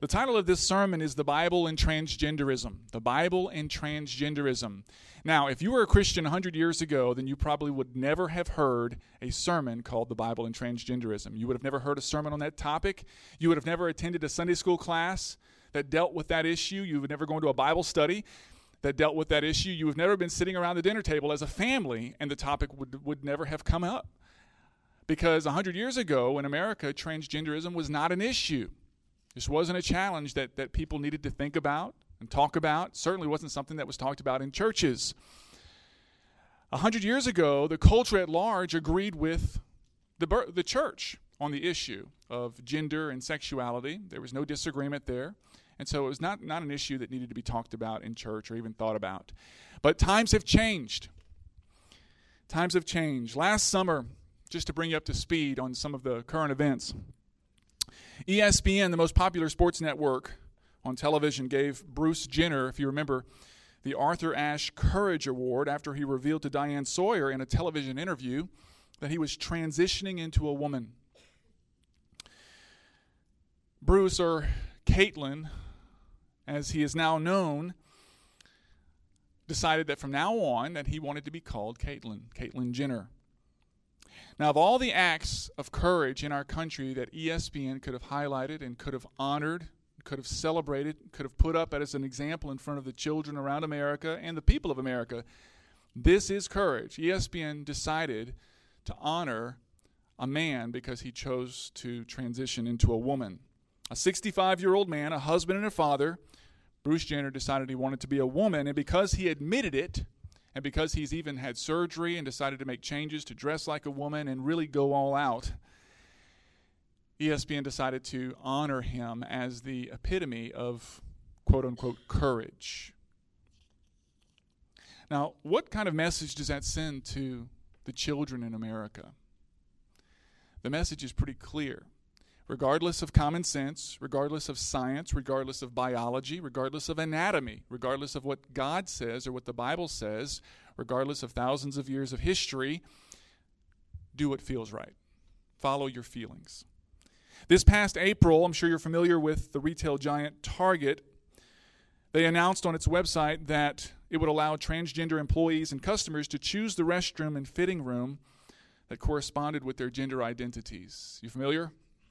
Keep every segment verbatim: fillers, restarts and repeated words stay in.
The title of this sermon is The Bible and Transgenderism. The Bible and Transgenderism. Now, if you were a Christian one hundred years ago, then you probably would never have heard a sermon called The Bible and Transgenderism. You would have never heard a sermon on that topic. You would have never attended a Sunday school class that dealt with that issue. You would never go into a Bible study that dealt with that issue. You have never been sitting around the dinner table as a family, and the topic would, would never have come up. Because one hundred years ago in America, transgenderism was not an issue. This wasn't a challenge that, that people needed to think about and talk about. It certainly wasn't something that was talked about in churches. A hundred years ago, the culture at large agreed with the, the church on the issue of gender and sexuality. There was no disagreement there. And so it was not, not an issue that needed to be talked about in church or even thought about. But times have changed. Times have changed. Last summer, just to bring you up to speed on some of the current events, E S P N, the most popular sports network on television, gave Bruce Jenner, if you remember, the Arthur Ashe Courage Award after he revealed to Diane Sawyer in a television interview that he was transitioning into a woman. Bruce, or Caitlyn, as he is now known, decided that from now on that he wanted to be called Caitlyn, Caitlyn Jenner. Now, of all the acts of courage in our country that E S P N could have highlighted and could have honored, could have celebrated, could have put up as an example in front of the children around America and the people of America, this is courage. E S P N decided to honor a man because he chose to transition into a woman. A sixty-five-year-old man, a husband and a father, Bruce Jenner decided he wanted to be a woman, and because he admitted it, and because he's even had surgery and decided to make changes to dress like a woman and really go all out, E S P N decided to honor him as the epitome of quote-unquote courage. Now, what kind of message does that send to the children in America? The message is pretty clear. Regardless of common sense, regardless of science, regardless of biology, regardless of anatomy, regardless of what God says or what the Bible says, regardless of thousands of years of history, do what feels right. Follow your feelings. This past April, I'm sure you're familiar with the retail giant Target. They announced on its website that it would allow transgender employees and customers to choose the restroom and fitting room that corresponded with their gender identities. You familiar?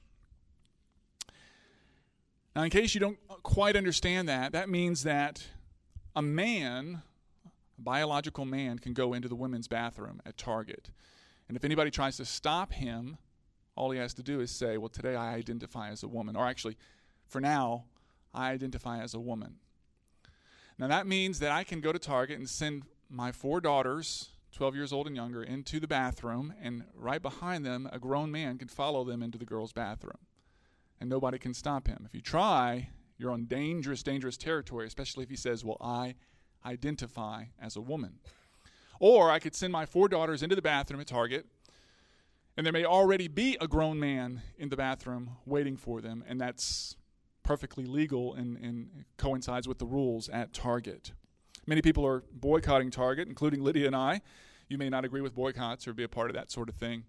Now, in case you don't quite understand that, that means that a man, a biological man, can go into the women's bathroom at Target. And if anybody tries to stop him, all he has to do is say, well, today I identify as a woman. Or actually, for now, I identify as a woman. Now, that means that I can go to Target and send my four daughters, twelve years old and younger, into the bathroom, and right behind them, a grown man can follow them into the girls' bathroom. And nobody can stop him. If you try, you're on dangerous, dangerous territory, especially if he says, well, I identify as a woman. Or I could send my four daughters into the bathroom at Target, and there may already be a grown man in the bathroom waiting for them, and that's perfectly legal and, and coincides with the rules at Target. Many people are boycotting Target, including Lydia and I. You may not agree with boycotts or be a part of that sort of thing.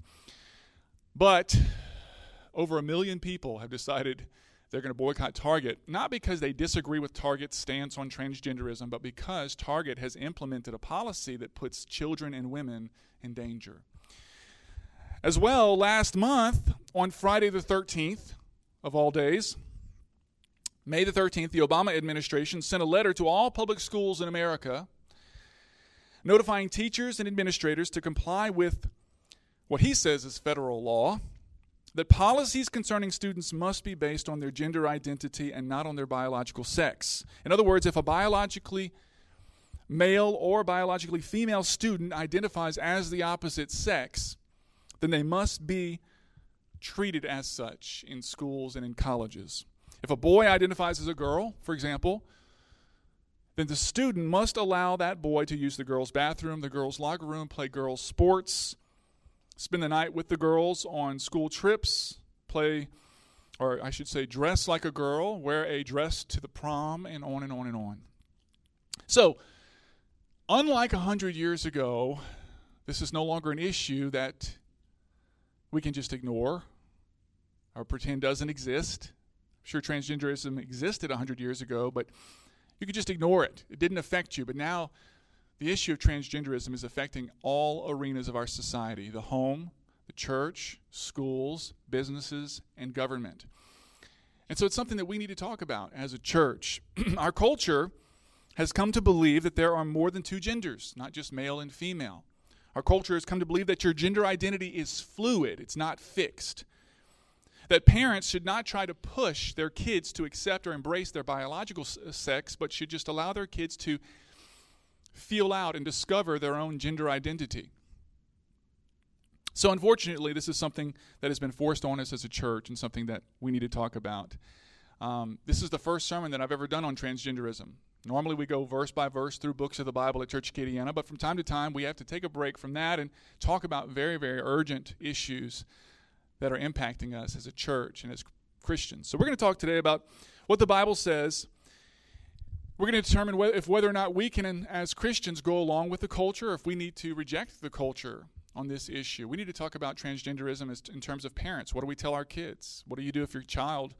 But over a million people have decided they're going to boycott Target, not because they disagree with Target's stance on transgenderism, but because Target has implemented a policy that puts children and women in danger. As well, last month, on Friday the thirteenth, of all days, May the thirteenth, the Obama administration sent a letter to all public schools in America notifying teachers and administrators to comply with what he says is federal law, that policies concerning students must be based on their gender identity and not on their biological sex. In other words, if a biologically male or biologically female student identifies as the opposite sex, then they must be treated as such in schools and in colleges. If a boy identifies as a girl, for example, then the student must allow that boy to use the girls' bathroom, the girls' locker room, play girls' sports, spend the night with the girls on school trips, play, or I should say dress like a girl, wear a dress to the prom, and on and on and on. So, unlike a hundred years ago, this is no longer an issue that we can just ignore or pretend doesn't exist. sure transgenderism existed one hundred years ago, but you could just ignore it. It didn't affect you. But now the issue of transgenderism is affecting all arenas of our society: the home, the church, schools, businesses, and government. And so it's something that we need to talk about as a church. Our culture has come to believe that there are more than two genders, not just male and female. Our culture has come to believe that your gender identity is fluid, it's not fixed. That parents should not try to push their kids to accept or embrace their biological sex, but should just allow their kids to feel out and discover their own gender identity. So unfortunately, this is something that has been forced on us as a church and something that we need to talk about. Um, this is the first sermon that I've ever done on transgenderism. Normally we go verse by verse through books of the Bible at Church Acadiana, but from time to time we have to take a break from that and talk about very, very urgent issues that are impacting us as a church and as Christians. So we're going to talk today about what the Bible says. We're going to determine whether, if whether or not we can, as Christians, go along with the culture, or if we need to reject the culture on this issue. We need to talk about transgenderism as, in terms of parents. What do we tell our kids? What do you do if your child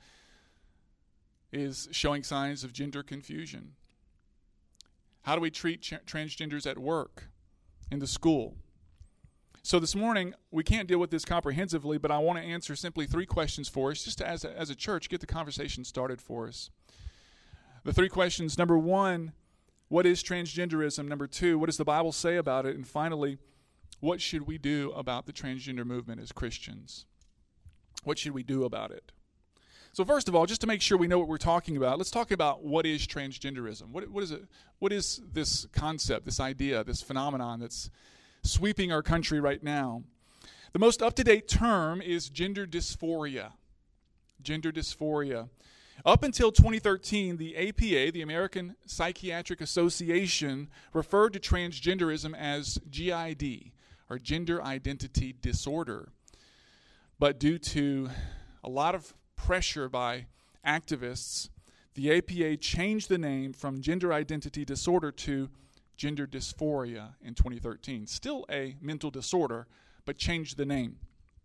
is showing signs of gender confusion? How do we treat ch- transgenders at work, in the school? So this morning, we can't deal with this comprehensively, but I want to answer simply three questions for us, just to, as a, as a church, get the conversation started for us. The three questions: number one, what is transgenderism? Number two, what does the Bible say about it? And finally, what should we do about the transgender movement as Christians? What should we do about it? So first of all, just to make sure we know what we're talking about, let's talk about what is transgenderism. What, what is it? What is this concept, this idea, this phenomenon that's sweeping our country right now? The most up-to-date term is gender dysphoria. Gender dysphoria. Up until twenty thirteen, the A P A, the American Psychiatric Association, referred to transgenderism as G I D, or Gender Identity Disorder. But due to a lot of pressure by activists, the A P A changed the name from Gender Identity Disorder to Gender Dysphoria in twenty thirteen. Still a mental disorder, but changed the name.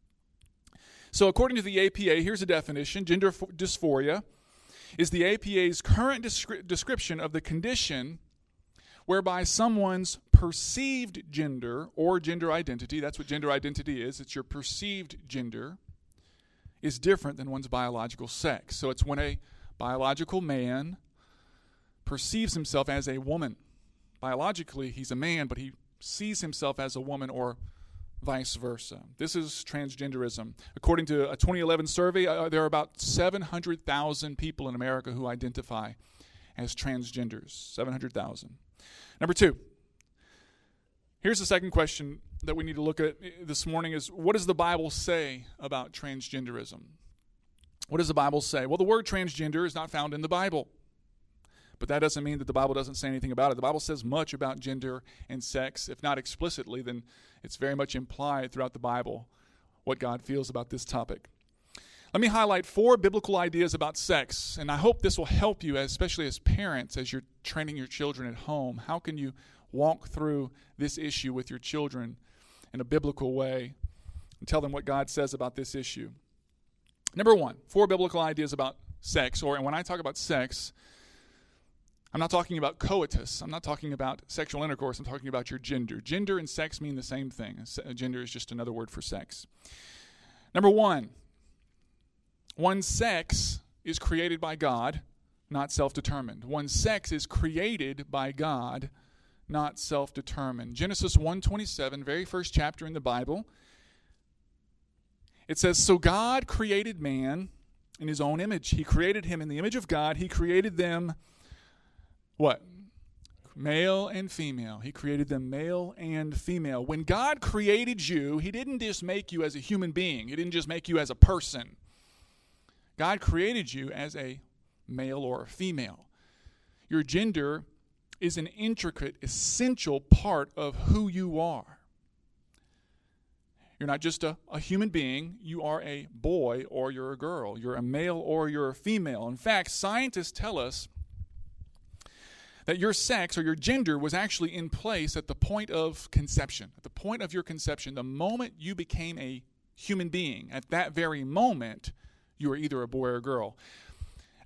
So according to the A P A, here's a definition: gender dysphoria is the A P A's current descri- description of the condition whereby someone's perceived gender or gender identity, that's what gender identity is, it's your perceived gender, is different than one's biological sex. So it's when a biological man perceives himself as a woman. Biologically, he's a man, but he sees himself as a woman, or vice versa. This is transgenderism. According to a twenty eleven survey, uh, there are about seven hundred thousand people in America who identify as transgenders. seven hundred thousand. Number two, here's the second question that we need to look at this morning is, what does the Bible say about transgenderism? What does the Bible say? Well, the word transgender is not found in the Bible. But that doesn't mean that the Bible doesn't say anything about it. The Bible says much about gender and sex. If not explicitly, then it's very much implied throughout the Bible what God feels about this topic. Let me highlight four biblical ideas about sex, and I hope this will help you, especially as parents, as you're training your children at home. How can you walk through this issue with your children in a biblical way and tell them what God says about this issue? Number one, four biblical ideas about sex, or and when I talk about sex, I'm not talking about coitus. I'm not talking about sexual intercourse. I'm talking about your gender. Gender and sex mean the same thing. Gender is just another word for sex. Number one, one's sex is created by God, not self-determined. One's sex is created by God, not self-determined. Genesis one twenty-seven, very first chapter in the Bible, it says, "So God created man in his own image. He created him in the image of God. He created them..." What? Male and female. He created them male and female. When God created you, he didn't just make you as a human being. He didn't just make you as a person. God created you as a male or a female. Your gender is an intricate, essential part of who you are. You're not just a, a human being. You are a boy or you're a girl. You're a male or you're a female. In fact, scientists tell us that your sex or your gender was actually in place at the point of conception. At the point of your conception, the moment you became a human being, at that very moment, you were either a boy or a girl.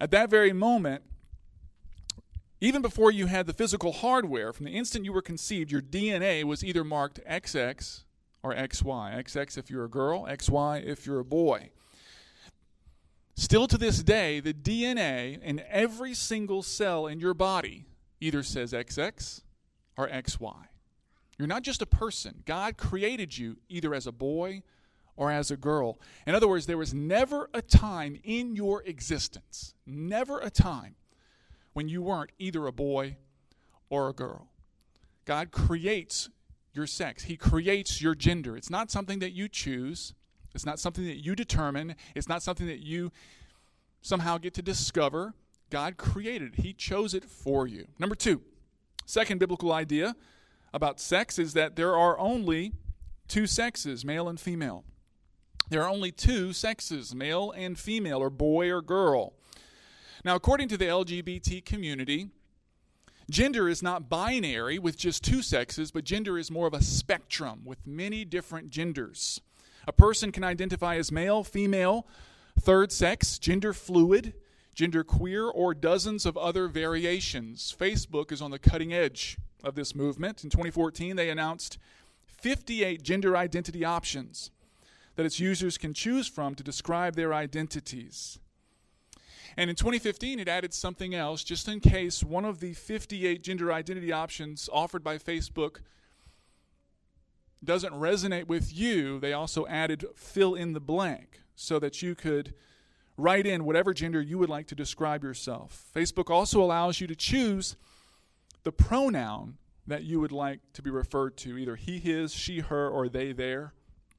At that very moment, even before you had the physical hardware, from the instant you were conceived, your D N A was either marked X X or X Y. X X if you're a girl, X Y if you're a boy. Still to this day, the D N A in every single cell in your body either says X X or X Y. You're not just a person. God created you either as a boy or as a girl. In other words, there was never a time in your existence, never a time, when you weren't either a boy or a girl. God creates your sex. He creates your gender. It's not something that you choose. It's not something that you determine. It's not something that you somehow get to discover. God created it. He chose it for you. Number two, second biblical idea about sex is that there are only two sexes, male and female. There are only two sexes, male and female, or boy or girl. Now, according to the L G B T community, gender is not binary with just two sexes, but gender is more of a spectrum with many different genders. A person can identify as male, female, third sex, gender fluid, gender queer, or dozens of other variations. Facebook is on the cutting edge of this movement. In twenty fourteen, they announced fifty-eight gender identity options that its users can choose from to describe their identities. And in twenty fifteen, it added something else, just in case one of the fifty-eight gender identity options offered by Facebook doesn't resonate with you. They also added fill in the blank so that you could write in whatever gender you would like to describe yourself. Facebook also allows you to choose the pronoun that you would like to be referred to, either he, his, she, her, or they, their.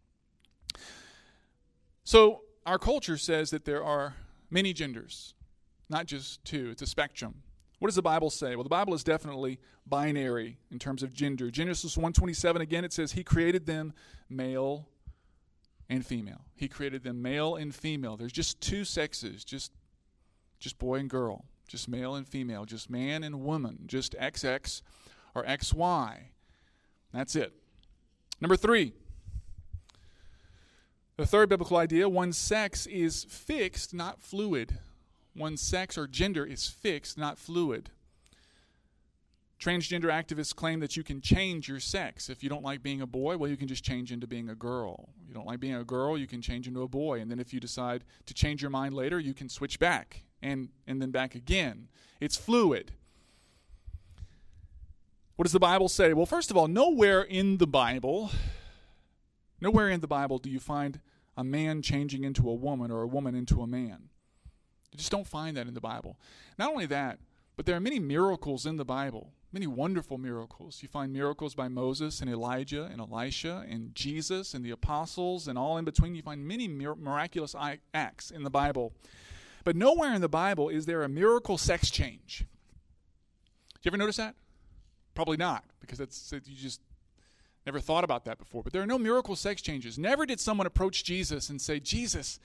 So our culture says that there are many genders, not just two. It's a spectrum. What does the Bible say? Well, the Bible is definitely binary in terms of gender. Genesis one twenty-seven, again, it says he created them male and female. He created them male and female. There's just two sexes, just, just boy and girl, just male and female, just man and woman, just X X or X Y. That's it. Number three. The third biblical idea, one's sex is fixed, not fluid. One's sex or gender is fixed, not fluid. Transgender activists claim that you can change your sex. If you don't like being a boy, well, you can just change into being a girl. You don't like being a girl, you can change into a boy. And then if you decide to change your mind later, you can switch back and, and then back again. It's fluid. What does the Bible say? Well, first of all, nowhere in the Bible... Nowhere in the Bible do you find a man changing into a woman or a woman into a man. You just don't find that in the Bible. Not only that, but there are many miracles in the Bible, many wonderful miracles. You find miracles by Moses and Elijah and Elisha and Jesus and the apostles and all in between. You find many mir- miraculous acts in the Bible. But nowhere in the Bible is there a miracle sex change. Did you ever notice that? Probably not, because that's you just... Never thought about that before. But there are no miracle sex changes. Never did someone approach Jesus and say, Jesus,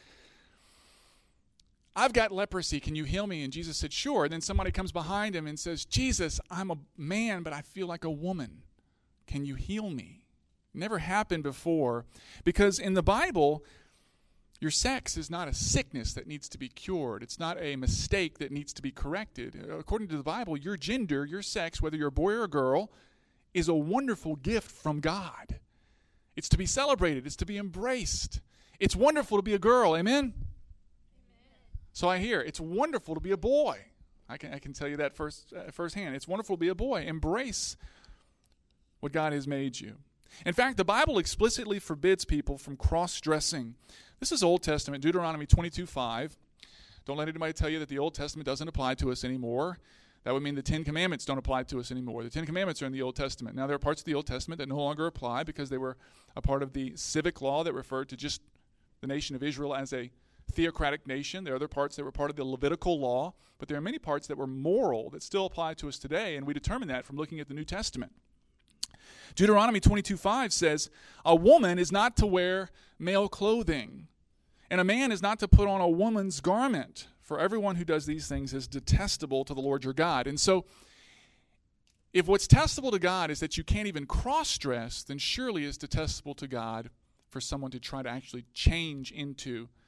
I've got leprosy. Can you heal me? And Jesus said, sure. And then somebody comes behind him and says, Jesus, I'm a man, but I feel like a woman. Can you heal me? Never happened before. Because in the Bible, your sex is not a sickness that needs to be cured. It's not a mistake that needs to be corrected. According to the Bible, your gender, your sex, whether you're a boy or a girl, is a wonderful gift from God. It's to be celebrated. It's to be embraced. It's wonderful to be a girl. Amen? Amen. So I hear, it's wonderful to be a boy. I can I can tell you that first uh, firsthand. It's wonderful to be a boy. Embrace what God has made you. In fact, the Bible explicitly forbids people from cross-dressing. This is Old Testament, Deuteronomy twenty-two five. Don't let anybody tell you that the Old Testament doesn't apply to us anymore. That would mean the Ten Commandments don't apply to us anymore. The Ten Commandments are in the Old Testament. Now, there are parts of the Old Testament that no longer apply because they were a part of the civic law that referred to just the nation of Israel as a theocratic nation. There are other parts that were part of the Levitical law, but there are many parts that were moral that still apply to us today, and we determine that from looking at the New Testament. Deuteronomy twenty-two five says, a woman is not to wear male clothing, and a man is not to put on a woman's garment. For everyone who does these things is detestable to the Lord your God. And so, if what's detestable to God is that you can't even cross-dress, then surely it's detestable to God for someone to try to actually change into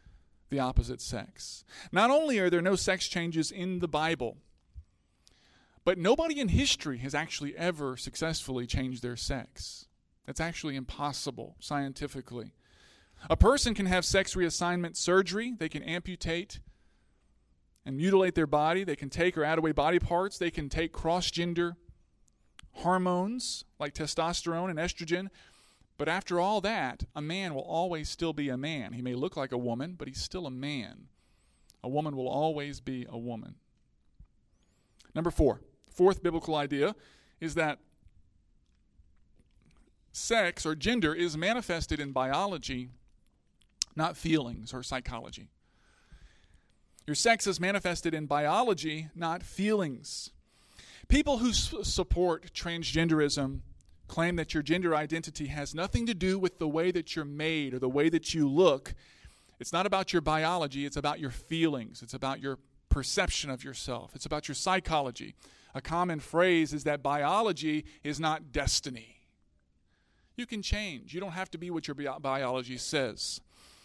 the opposite sex. Not only are there no sex changes in the Bible, but nobody in history has actually ever successfully changed their sex. That's actually impossible scientifically. A person can have sex reassignment surgery. They can amputate and mutilate their body. They can take or add away body parts. They can take cross-gender hormones like testosterone and estrogen. But after all that, a man will always still be a man. He may look like a woman, but he's still a man. A woman will always be a woman. Number four, fourth biblical idea is that sex or gender is manifested in biology, not feelings or psychology. Your sex is manifested in biology, not feelings. People who s- support transgenderism claim that your gender identity has nothing to do with the way that you're made or the way that you look. It's not about your biology, it's about your feelings. It's about your perception of yourself. It's about your psychology. A common phrase is that biology is not destiny. You can change. You don't have to be what your bi- biology says.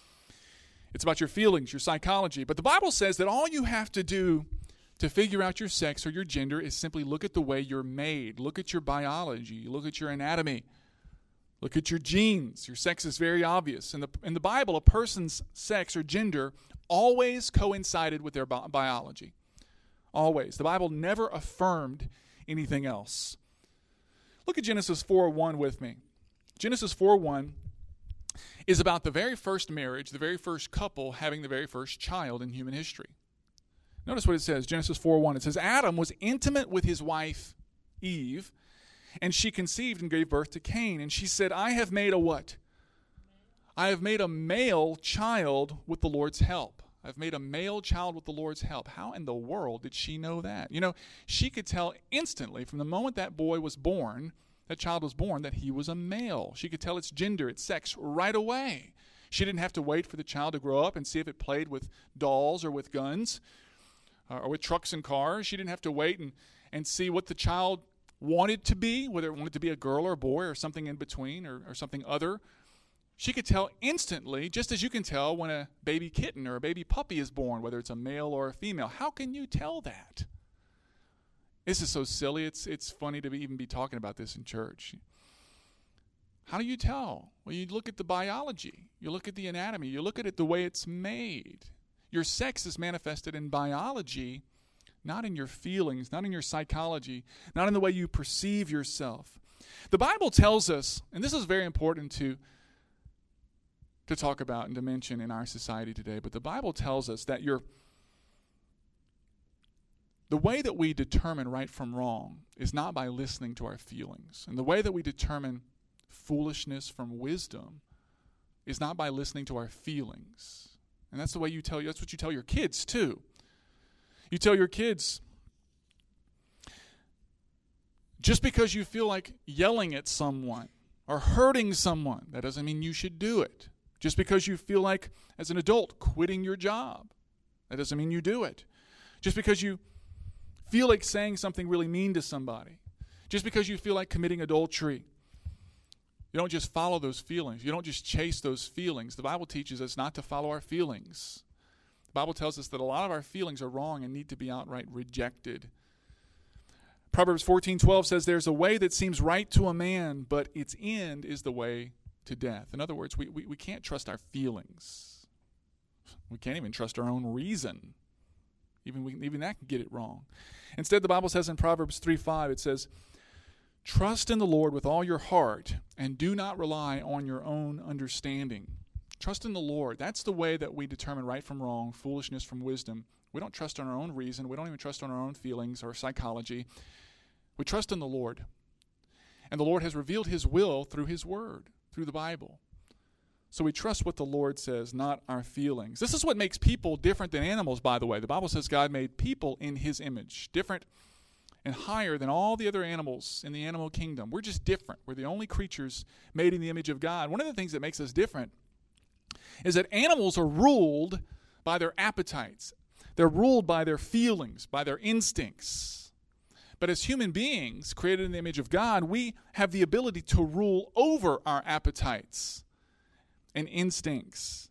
It's about your feelings, your psychology. But the Bible says that all you have to do to figure out your sex or your gender is simply look at the way you're made. Look at your biology. Look at your anatomy. Look at your genes. Your sex is very obvious. In the, in the Bible, a person's sex or gender always coincided with their bi- biology. Always. The Bible never affirmed anything else. Look at Genesis four one with me. Genesis four one is about the very first marriage, the very first couple having the very first child in human history. Notice what it says, Genesis four one. It says, Adam was intimate with his wife, Eve, and she conceived and gave birth to Cain. And she said, I have made a what? I have made a male child with the Lord's help. I've made a male child with the Lord's help. How in the world did she know that? You know, she could tell instantly from the moment that boy was born, that child was born, that he was a male. She could tell its gender, its sex right away. She didn't have to wait for the child to grow up and see if it played with dolls or with guns. Uh, or with trucks and cars. She didn't have to wait and, and see what the child wanted to be, whether it wanted to be a girl or a boy or something in between or, or something other. She could tell instantly, just as you can tell when a baby kitten or a baby puppy is born, whether it's a male or a female. How can you tell that? This is so silly. It's, it's funny to be, even be talking about this in church. How do you tell? Well, you look at the biology. You look at the anatomy. You look at it the way it's made. Your sex is manifested in biology, not in your feelings, not in your psychology, not in the way you perceive yourself. The Bible tells us, and this is very important to, to talk about and to mention in our society today, but the Bible tells us that your, the way that we determine right from wrong is not by listening to our feelings. And the way that we determine foolishness from wisdom is not by listening to our feelings. And that's the way you tell, that's what you tell your kids too. You tell your kids, just because you feel like yelling at someone or hurting someone, that doesn't mean you should do it. Just because you feel like, as an adult, quitting your job, that doesn't mean you do it. Just because you feel like saying something really mean to somebody, just because you feel like committing adultery, you don't just follow those feelings. You don't just chase those feelings. The Bible teaches us not to follow our feelings. The Bible tells us that a lot of our feelings are wrong and need to be outright rejected. Proverbs fourteen twelve says, there's a way that seems right to a man, but its end is the way to death. In other words, we, we, we can't trust our feelings. We can't even trust our own reason. Even, we, even that can get it wrong. Instead, the Bible says in Proverbs three five, it says, trust in the Lord with all your heart and do not rely on your own understanding. Trust in the Lord. That's the way that we determine right from wrong, foolishness from wisdom. We don't trust on our own reason. We don't even trust on our own feelings or psychology. We trust in the Lord. And the Lord has revealed his will through his word, through the Bible. So we trust what the Lord says, not our feelings. This is what makes people different than animals, by the way. The Bible says God made people in his image, different and higher than all the other animals in the animal kingdom. We're just different. We're the only creatures made in the image of God. One of the things that makes us different is that animals are ruled by their appetites. They're ruled by their feelings, by their instincts. But as human beings created in the image of God, we have the ability to rule over our appetites and instincts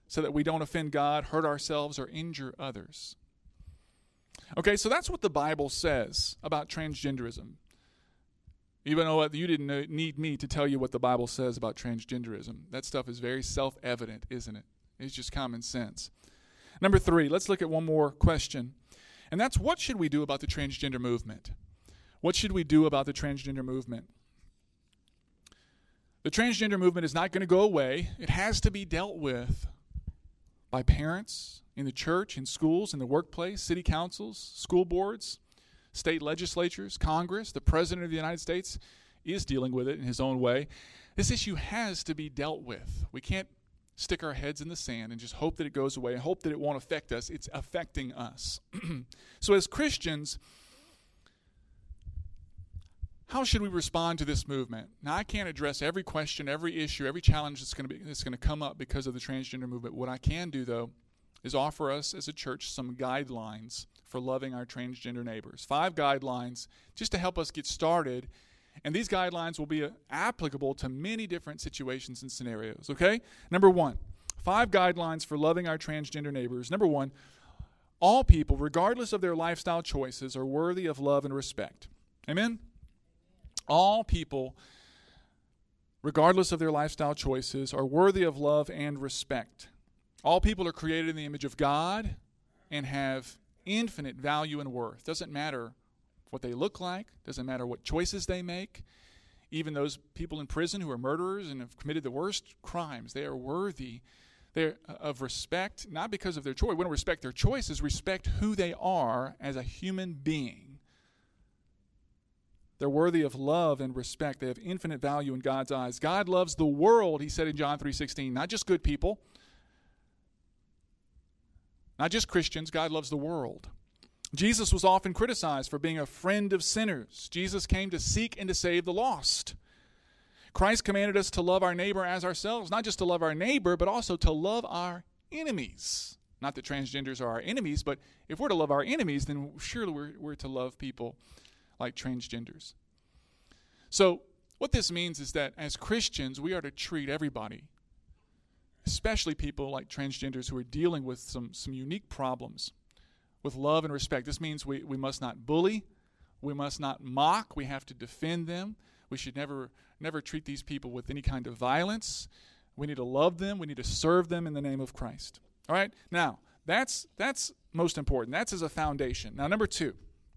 so that we don't offend God, hurt ourselves, or injure others. Okay, so that's what the Bible says about transgenderism. Even though you didn't need me to tell you what the Bible says about transgenderism. That stuff is very self-evident, isn't it? It's just common sense. Number three, let's look at one more question. And that's, what should we do about the transgender movement? What should we do about the transgender movement? The transgender movement is not going to go away. It has to be dealt with by parents, in the church, in schools, in the workplace, city councils, school boards, state legislatures, Congress. The President of the United States is dealing with it in his own way. This issue has to be dealt with. We can't stick our heads in the sand and just hope that it goes away and hope that it won't affect us. It's affecting us. So as Christians, how should we respond to this movement? Now, I can't address every question, every issue, every challenge that's going to be that's going to come up because of the transgender movement. What I can do, though, is offer us as a church some guidelines for loving our transgender neighbors. Five guidelines just to help us get started. And these guidelines will be uh, applicable to many different situations and scenarios, okay? Number one, five guidelines for loving our transgender neighbors. Number one, all people, regardless of their lifestyle choices, are worthy of love and respect. Amen? All people, regardless of their lifestyle choices, are worthy of love and respect. All people are created in the image of God and have infinite value and worth. Doesn't matter what they look like, doesn't matter what choices they make. Even those people in prison who are murderers and have committed the worst crimes, they are worthy they're of respect, not because of their choice. We don't respect their choices, respect who they are as a human being. They're worthy of love and respect. They have infinite value in God's eyes. God loves the world, he said in John three sixteen, not just good people, not just Christians. God loves the world. Jesus was often criticized for being a friend of sinners. Jesus came to seek and to save the lost. Christ commanded us to love our neighbor as ourselves, not just to love our neighbor, but also to love our enemies. Not that transgenders are our enemies, but if we're to love our enemies, then surely we're, we're to love people like transgenders. So what this means is that as Christians, we are to treat everybody, especially people like transgenders who are dealing with some, some unique problems, with love and respect. This means we, we must not bully. We must not mock. We have to defend them. We should never never treat these people with any kind of violence. We need to love them. We need to serve them in the name of Christ. All right? Now, that's that's most important. That's as a foundation. Now, number two.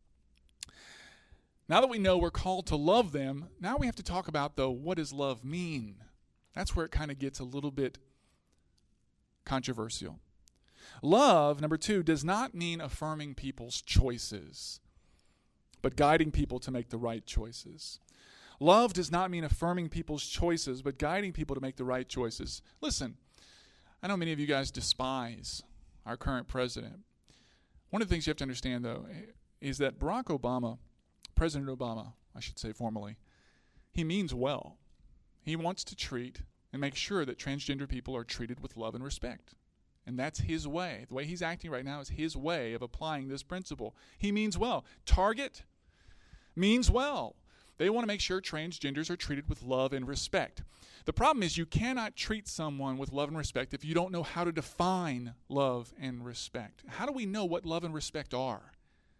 Now that we know we're called to love them, now we have to talk about, though, what does love mean? That's where it kind of gets a little bit controversial. Love, number two, does not mean affirming people's choices, but guiding people to make the right choices. Love does not mean affirming people's choices, but guiding people to make the right choices. Listen, I know many of you guys despise our current president. One of the things you have to understand, though, is that Barack Obama, President Obama, I should say formally, he means well. He wants to treat and make sure that transgender people are treated with love and respect. And that's his way. The way he's acting right now is his way of applying this principle. He means well. Target means well. They want to make sure transgenders are treated with love and respect. The problem is you cannot treat someone with love and respect if you don't know how to define love and respect. How do we know what love and respect are?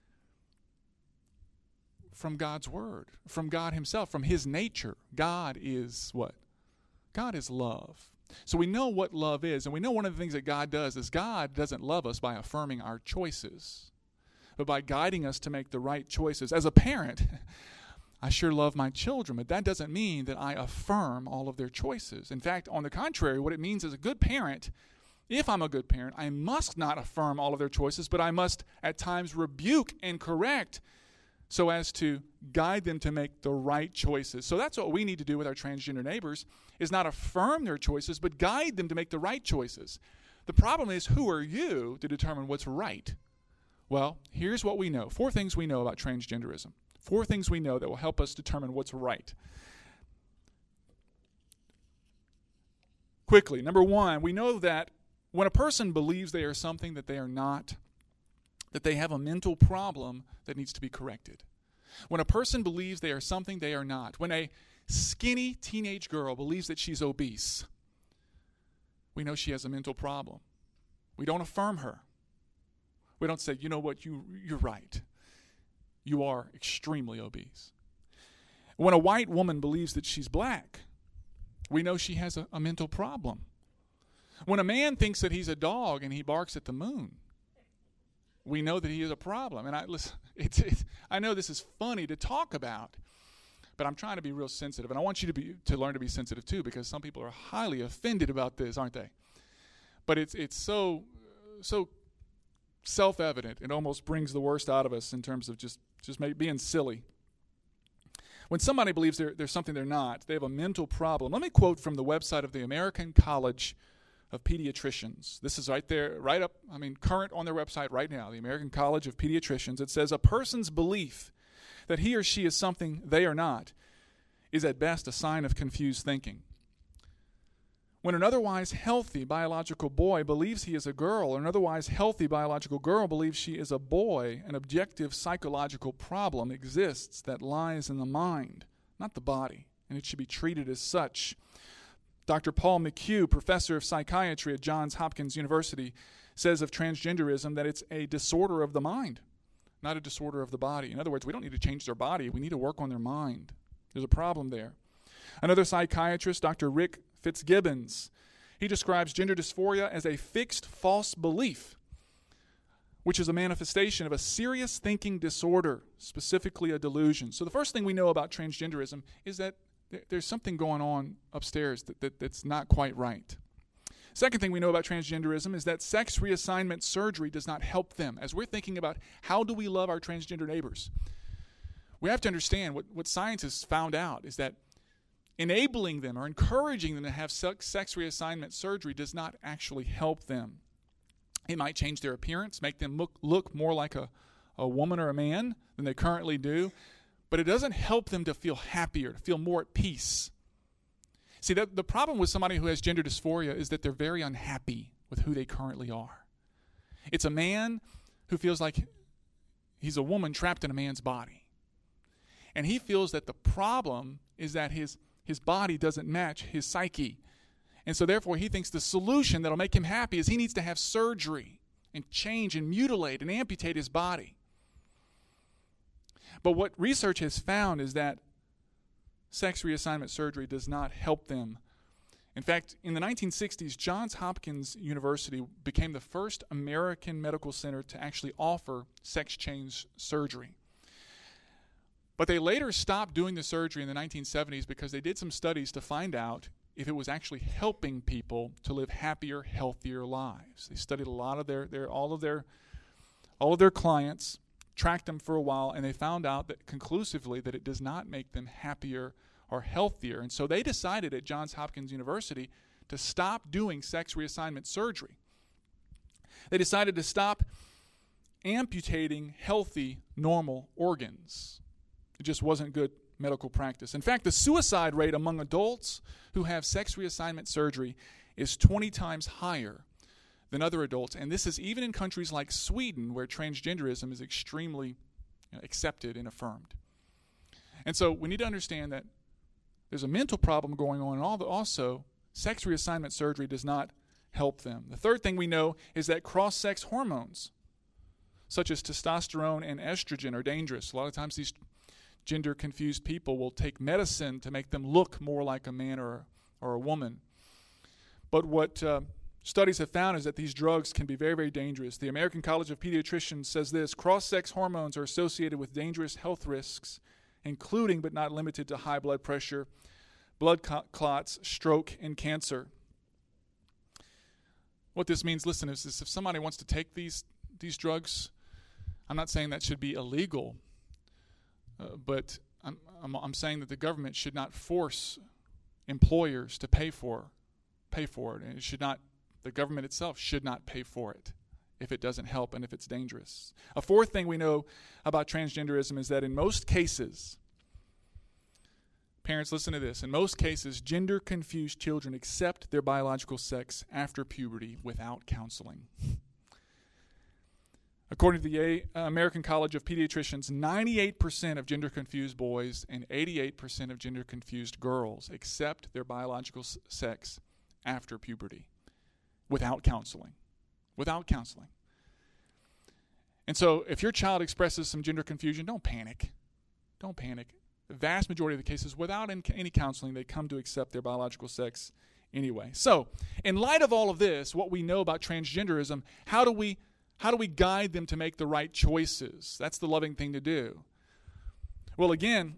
From God's word, from God himself, from his nature. God is what? God is love. So we know what love is, and we know one of the things that God does is God doesn't love us by affirming our choices, but by guiding us to make the right choices. As a parent, I sure love my children, but that doesn't mean that I affirm all of their choices. In fact, on the contrary, what it means as a good parent, if I'm a good parent, I must not affirm all of their choices, but I must at times rebuke and correct so as to guide them to make the right choices. So that's what we need to do with our transgender neighbors, is not affirm their choices, but guide them to make the right choices. The problem is, who are you to determine what's right? Well, here's what we know. Four things we know about transgenderism. Four things we know that will help us determine what's right. Quickly, number one, we know that when a person believes they are something that they are not, that they have a mental problem that needs to be corrected. When a person believes they are something they are not, when a skinny teenage girl believes that she's obese, we know she has a mental problem. We don't affirm her. We don't say, you know what, you, you're right. You are extremely obese. When a white woman believes that she's black, we know she has a, a mental problem. When a man thinks that he's a dog and he barks at the moon, we know that he has a problem. And I listen, it's, it's, I know this is funny to talk about, but I'm trying to be real sensitive. And I want you to be to learn to be sensitive too, because some people are highly offended about this, aren't they? But it's it's so so self-evident. It almost brings the worst out of us in terms of just, just maybe being silly. When somebody believes they're, they're something they're not, they have a mental problem. Let me quote from the website of the American College of Pediatricians. This is right there, right up, I mean, current on their website right now, the American College of Pediatricians. It says, a person's belief that he or she is something they are not is at best a sign of confused thinking. When an otherwise healthy biological boy believes he is a girl, or an otherwise healthy biological girl believes she is a boy, an objective psychological problem exists that lies in the mind, not the body, and it should be treated as such. Doctor Paul McHugh, professor of psychiatry at Johns Hopkins University, says of transgenderism that it's a disorder of the mind, not a disorder of the body. In other words, we don't need to change their body. We need to work on their mind. There's a problem there. Another psychiatrist, Doctor Rick Fitzgibbons, he describes gender dysphoria as a fixed false belief, which is a manifestation of a serious thinking disorder, specifically a delusion. So the first thing we know about transgenderism is that there's something going on upstairs that, that, that's not quite right. Second thing we know about transgenderism is that sex reassignment surgery does not help them. As we're thinking about how do we love our transgender neighbors, we have to understand what, what scientists found out is that enabling them or encouraging them to have sex, sex reassignment surgery does not actually help them. It might change their appearance, make them look, look more like a, a woman or a man than they currently do, but it doesn't help them to feel happier, to feel more at peace. See, that, the problem with somebody who has gender dysphoria is that they're very unhappy with who they currently are. It's a man who feels like he's a woman trapped in a man's body. And he feels that the problem is that his, his body doesn't match his psyche. And so therefore he thinks the solution that'll make him happy is he needs to have surgery and change and mutilate and amputate his body. But what research has found is that sex reassignment surgery does not help them. In fact, in the nineteen sixties, Johns Hopkins University became the first American medical center to actually offer sex change surgery. But they later stopped doing the surgery in the nineteen seventies because they did some studies to find out if it was actually helping people to live happier, healthier lives. They studied a lot of their, their all of their all of their clients, tracked them for a while, and they found out that conclusively that it does not make them happier or healthier. And so they decided at Johns Hopkins University to stop doing sex reassignment surgery. They decided to stop amputating healthy, normal organs. It just wasn't good medical practice. In fact, the suicide rate among adults who have sex reassignment surgery is twenty times higher than other adults. And this is even in countries like Sweden, where transgenderism is extremely, you know, accepted and affirmed. And so we need to understand that there's a mental problem going on, and also sex reassignment surgery does not help them. The third thing we know is that cross-sex hormones, such as testosterone and estrogen, are dangerous. A lot of times these gender-confused people will take medicine to make them look more like a man or, or a woman. But what uh, studies have found is that these drugs can be very, very dangerous. The American College of Pediatricians says this: cross-sex hormones are associated with dangerous health risks, including but not limited to high blood pressure, blood clots, stroke, and cancer. What this means, listen, is this: if somebody wants to take these these drugs, I'm not saying that should be illegal, uh, but I'm, I'm, I'm saying that the government should not force employers to pay for pay for it, and it should not. The government itself should not pay for it if it doesn't help and if it's dangerous. A fourth thing we know about transgenderism is that in most cases, parents, listen to this, in most cases, gender-confused children accept their biological sex after puberty without counseling. According to the American College of Pediatricians, ninety-eight percent of gender-confused boys and eighty-eight percent of gender-confused girls accept their biological sex after puberty. without counseling. Without counseling. And so if your child expresses some gender confusion, don't panic. Don't panic. The vast majority of the cases, without any counseling, they come to accept their biological sex anyway. So, in light of all of this, what we know about transgenderism, how do we how do we guide them to make the right choices? That's the loving thing to do. Well, again,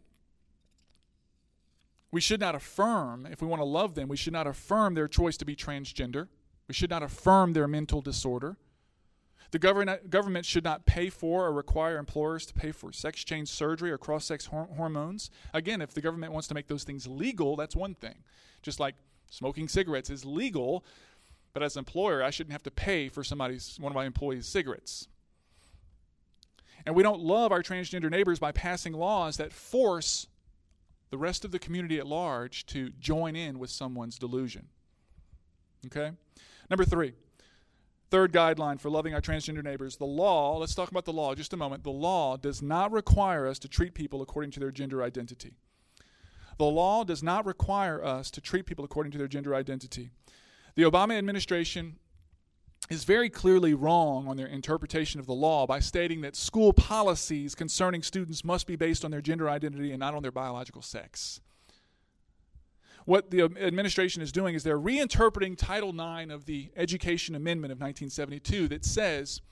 we should not affirm, if we want to love them, we should not affirm their choice to be transgender. We should not affirm their mental disorder. The government government should not pay for or require employers to pay for sex change surgery or cross-sex hor- hormones. Again, if the government wants to make those things legal, that's one thing. Just like smoking cigarettes is legal, but as an employer, I shouldn't have to pay for somebody's one of my employees' cigarettes. And we don't love our transgender neighbors by passing laws that force the rest of the community at large to join in with someone's delusion. Okay? Number three. Third guideline for loving our transgender neighbors, the law, let's talk about the law just a moment. The law does not require us to treat people according to their gender identity. The law does not require us to treat people according to their gender identity. The Obama administration is very clearly wrong on their interpretation of the law by stating that school policies concerning students must be based on their gender identity and not on their biological sex. What the administration is doing is they're reinterpreting Title nine of the Education Amendment of nineteen seventy-two that says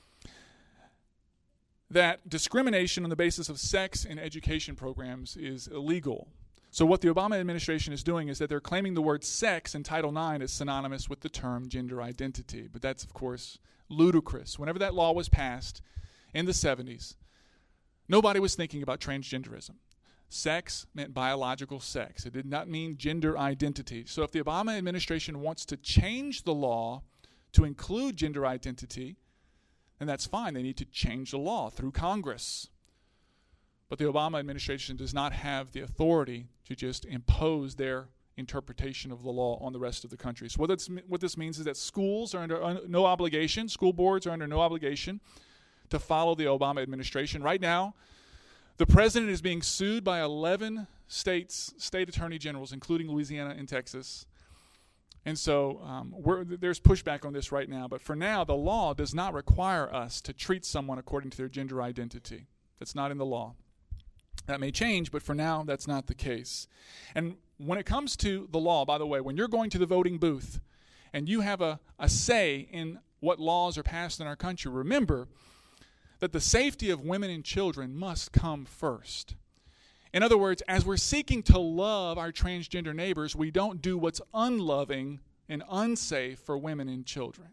that discrimination on the basis of sex in education programs is illegal. So what the Obama administration is doing is that they're claiming the word sex in Title nine is synonymous with the term gender identity. But that's, of course, ludicrous. Whenever that law was passed in the seventies, nobody was thinking about transgenderism. Sex meant biological sex. It did not mean gender identity. So if the Obama administration wants to change the law to include gender identity, then that's fine. They need to change the law through Congress. But the Obama administration does not have the authority to just impose their interpretation of the law on the rest of the country. So what, that's, what this means is that schools are under no obligation, school boards are under no obligation to follow the Obama administration. Right now, the president is being sued by eleven states, state attorney generals, including Louisiana and Texas. And so um, we're, there's pushback on this right now. But for now, the law does not require us to treat someone according to their gender identity. That's not in the law. That may change, but for now, that's not the case. And when it comes to the law, by the way, when you're going to the voting booth and you have a, a say in what laws are passed in our country, remember that the safety of women and children must come first. In other words, as we're seeking to love our transgender neighbors, we don't do what's unloving and unsafe for women and children.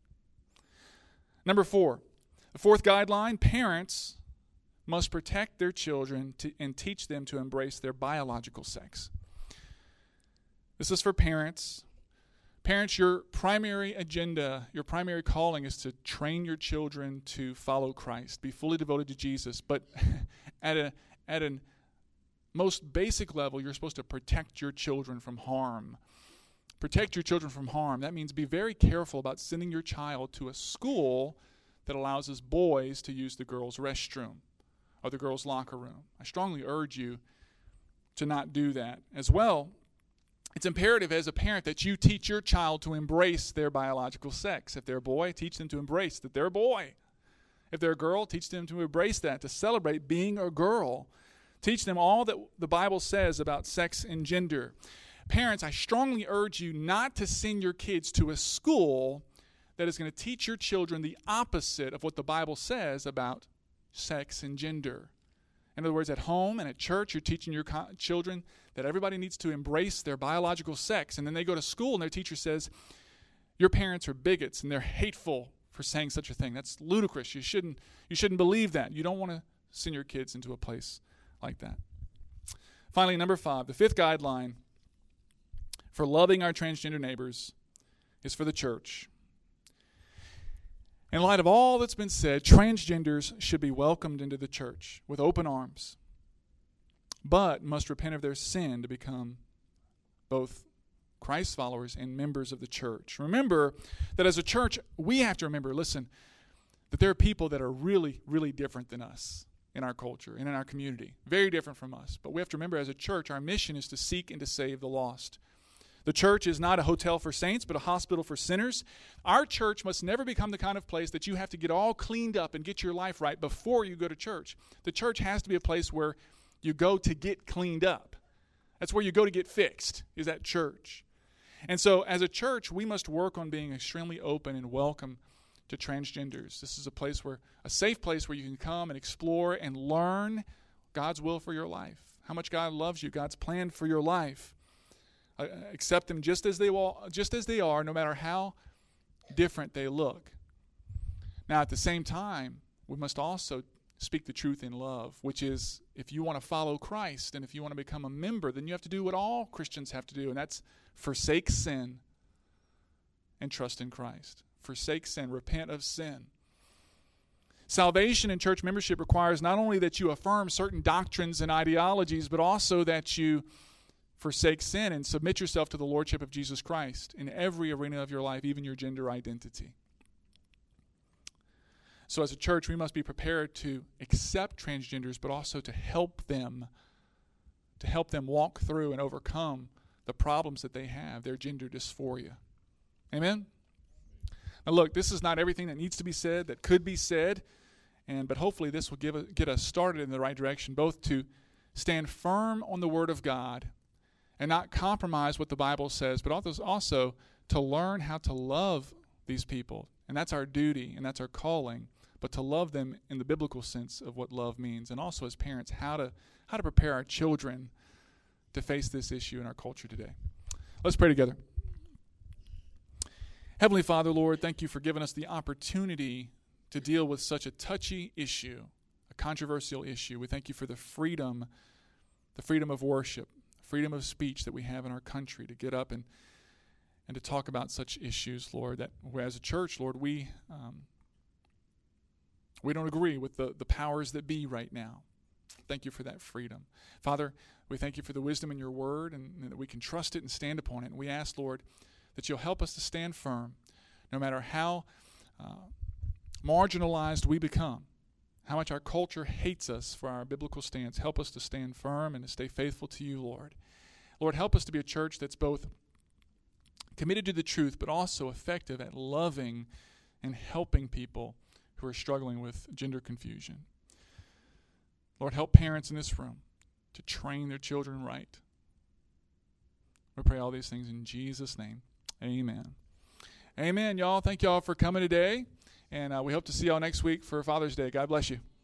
Number four, the fourth guideline, parents must protect their children to, and teach them to embrace their biological sex. This is for parents. Parents, your primary agenda, your primary calling is to train your children to follow Christ, be fully devoted to Jesus. But at a at a most basic level, you're supposed to protect your children from harm. Protect your children from harm. That means be very careful about sending your child to a school that allows us boys to use the girls' restroom or the girls' locker room. I strongly urge you to not do that. As well, it's imperative as a parent that you teach your child to embrace their biological sex. If they're a boy, teach them to embrace that they're a boy. If they're a girl, teach them to embrace that, to celebrate being a girl. Teach them all that the Bible says about sex and gender. Parents, I strongly urge you not to send your kids to a school that is going to teach your children the opposite of what the Bible says about sex and gender. In other words, at home and at church, you're teaching your co- children that everybody needs to embrace their biological sex. And then they go to school and their teacher says, your parents are bigots and they're hateful for saying such a thing. That's ludicrous. You shouldn't, you shouldn't believe that. You don't want to send your kids into a place like that. Finally, number five, the fifth guideline for loving our transgender neighbors is for the church. In light of all that's been said, transgenders should be welcomed into the church with open arms, but must repent of their sin to become both Christ followers and members of the church. Remember that as a church, we have to remember, listen, that there are people that are really, really different than us in our culture and in our community. Very different from us. But we have to remember as a church, our mission is to seek and to save the lost. The church is not a hotel for saints, but a hospital for sinners. Our church must never become the kind of place that you have to get all cleaned up and get your life right before you go to church. The church has to be a place where you go to get cleaned up. That's where you go to get fixed, is at church. And so as a church, we must work on being extremely open and welcome to transgenders. This is a place where, a safe place where you can come and explore and learn God's will for your life, how much God loves you, God's plan for your life. Uh, accept them just as they will, just as they are, no matter how different they look. Now, at the same time, we must also speak the truth in love, which is, if you want to follow Christ and if you want to become a member, then you have to do what all Christians have to do, and that's forsake sin and trust in Christ. Forsake sin, repent of sin. Salvation in church membership requires not only that you affirm certain doctrines and ideologies, but also that you forsake sin and submit yourself to the lordship of Jesus Christ in every arena of your life, even your gender identity. So as a church, we must be prepared to accept transgenders, but also to help them, to help them walk through and overcome the problems that they have, their gender dysphoria. Amen? Now look, this is not everything that needs to be said, that could be said, and but hopefully this will give a, get us started in the right direction, both to stand firm on the Word of God and not compromise what the Bible says, but also, also to learn how to love these people. And that's our duty, and that's our calling, but to love them in the biblical sense of what love means, and also as parents, how to how to prepare our children to face this issue in our culture today. Let's pray together. Heavenly Father, Lord, thank you for giving us the opportunity to deal with such a touchy issue, a controversial issue. We thank you for the freedom, the freedom of worship, freedom of speech that we have in our country to get up and and to talk about such issues, Lord, that as a church, Lord, we um, we don't agree with the, the powers that be right now. Thank you for that freedom. Father, we thank you for the wisdom in your word, and, and that we can trust it and stand upon it. And we ask, Lord, that you'll help us to stand firm no matter how uh, marginalized we become, how much our culture hates us for our biblical stance. Help us to stand firm and to stay faithful to you, Lord. Lord, help us to be a church that's both committed to the truth, but also effective at loving and helping people who are struggling with gender confusion. Lord, help parents in this room to train their children right. We pray all these things in Jesus' name. Amen. Amen, y'all. Thank y'all for coming today, and uh, we hope to see y'all next week for Father's Day. God bless you.